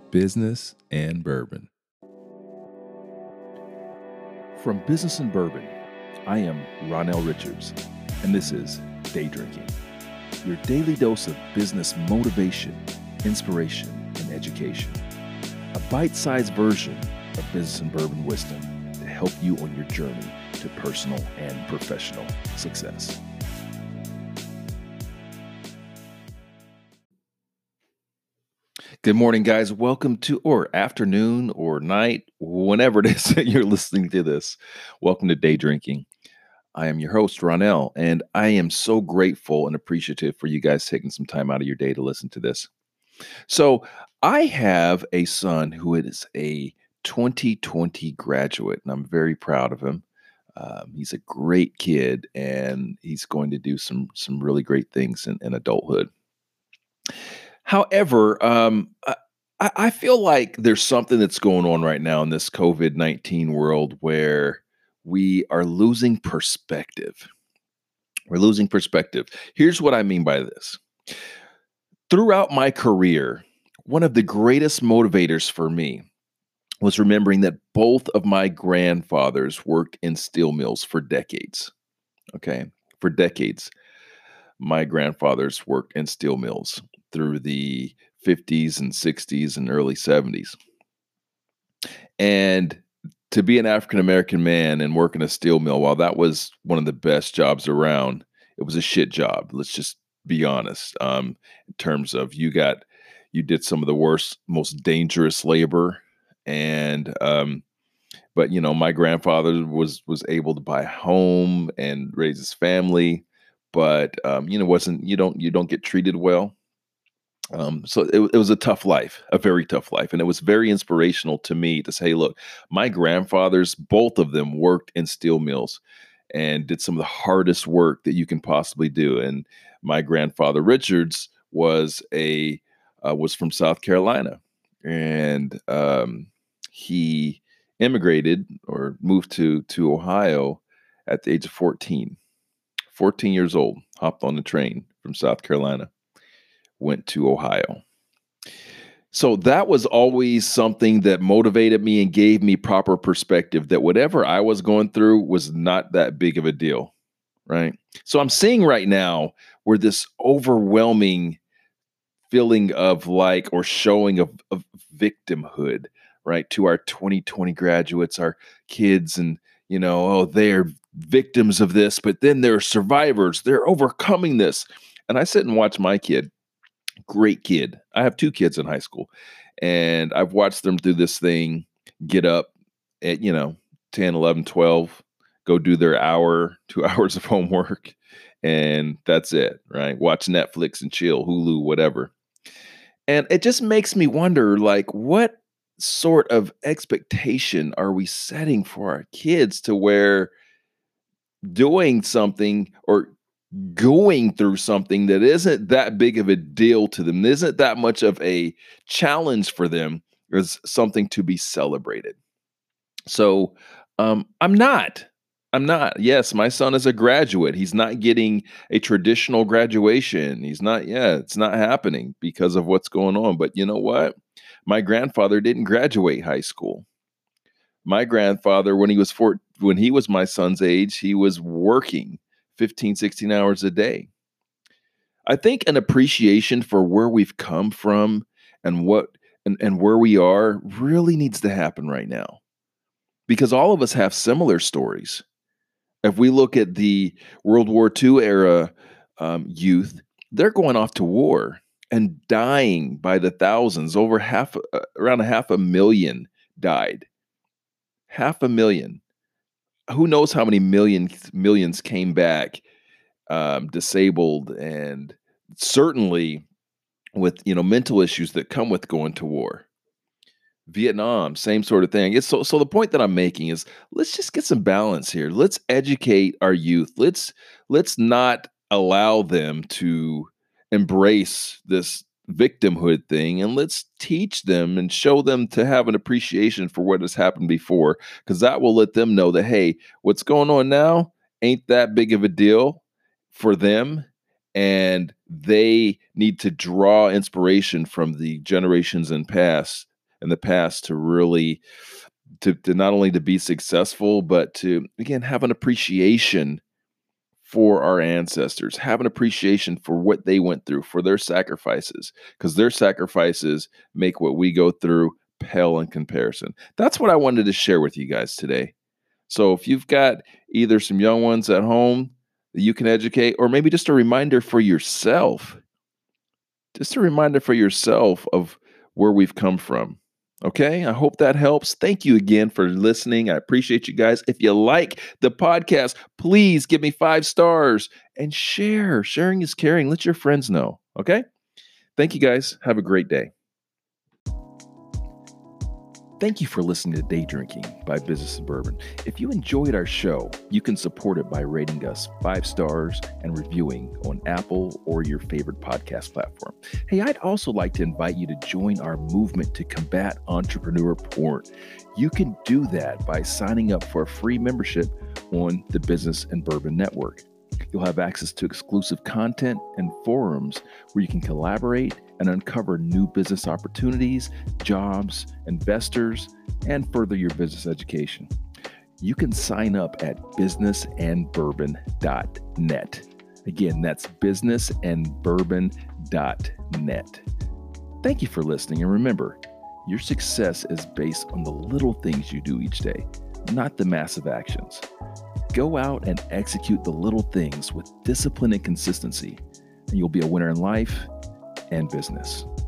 Business and Bourbon. From Business and Bourbon, I am Ronell Richards, and this is Day Drinking, your daily dose of business motivation, inspiration, and education. A bite-sized version of Business and Bourbon wisdom to help you on your journey to personal and professional success. Good morning, guys. Welcome to, or afternoon, or night, whenever it is that you're listening to this. Welcome to Day Drinking. I am your host, Ronell, and I am so grateful and appreciative for you guys taking some time out of your day to listen to this. So, I have a son who is a 2020 graduate, and I'm very proud of him. He's a great kid, and he's going to do some really great things in adulthood. However, I feel like there's something that's going on right now in this COVID-19 world where we are losing perspective. We're losing perspective. Here's what I mean by this. Throughout my career, one of the greatest motivators for me was remembering that both of my grandfathers worked in steel mills for decades. Okay, for decades. My grandfathers worked in steel mills through the 50s and 60s and early 70s. And to be an African American man and work in a steel mill, while that was one of the best jobs around, it was a shit job. Let's just be honest. In terms of you did some of the worst, most dangerous labor, and but my grandfather was able to buy a home and raise his family, but wasn't you don't get treated well. So it was a tough life, a very tough life. And it was very inspirational to me to say, look, my grandfathers, both of them worked in steel mills and did some of the hardest work that you can possibly do. And my grandfather Richards was from South Carolina, and he immigrated or moved to Ohio at the age of 14 years old, hopped on the train from South Carolina, went to Ohio. So that was always something that motivated me and gave me proper perspective that whatever I was going through was not that big of a deal, right? So I'm seeing right now where this overwhelming feeling of or showing of victimhood, right, to our 2020 graduates, our kids, and they're victims of this, but then they're survivors. They're overcoming this. And I sit and watch my kid. Great kid. I have two kids in high school, and I've watched them through this thing, get up at 10, 11, 12, go do their 2 hours of homework, and that's it, right? Watch Netflix and chill, Hulu, whatever. And it just makes me wonder, what sort of expectation are we setting for our kids to where doing something or going through something that isn't that big of a deal to them, isn't that much of a challenge for them, is something to be celebrated. So I'm not. Yes, my son is a graduate. He's not getting a traditional graduation. It's not happening because of what's going on. But you know what? My grandfather didn't graduate high school. My grandfather, when he was my son's age, he was working 15, 16 hours a day. I think an appreciation for where we've come from and and where we are really needs to happen right now, because all of us have similar stories. If we look at the World War II era youth, they're going off to war and dying by the thousands. Around 500,000 died. 500,000. Who knows how many millions came back disabled, and certainly with mental issues that come with going to war. Vietnam, same sort of thing. So the point that I'm making is, let's just get some balance here. Let's educate our youth. Let's not allow them to embrace this victimhood thing, and let's teach them and show them to have an appreciation for what has happened before, because that will let them know that, hey, what's going on now ain't that big of a deal for them, and they need to draw inspiration from the generations in past in the past to really to not only to be successful, but to again have an appreciation for our ancestors, have an appreciation for what they went through, for their sacrifices, because their sacrifices make what we go through pale in comparison. That's what I wanted to share with you guys today. So if you've got either some young ones at home that you can educate, or maybe just a reminder for yourself, of where we've come from. Okay, I hope that helps. Thank you again for listening. I appreciate you guys. If you like the podcast, please give me 5 stars and share. Sharing is caring. Let your friends know. Okay, thank you guys. Have a great day. Thank you for listening to Day Drinking by Business and Bourbon. If you enjoyed our show, you can support it by rating us 5 stars and reviewing on Apple or your favorite podcast platform. Hey, I'd also like to invite you to join our movement to combat entrepreneur porn. You can do that by signing up for a free membership on the Business and Bourbon Network. You'll have access to exclusive content and forums where you can collaborate and uncover new business opportunities, jobs, investors, and further your business education. You can sign up at businessandbourbon.net. Again, that's businessandbourbon.net. Thank you for listening, and remember, your success is based on the little things you do each day, not the massive actions. Go out and execute the little things with discipline and consistency, and you'll be a winner in life and business.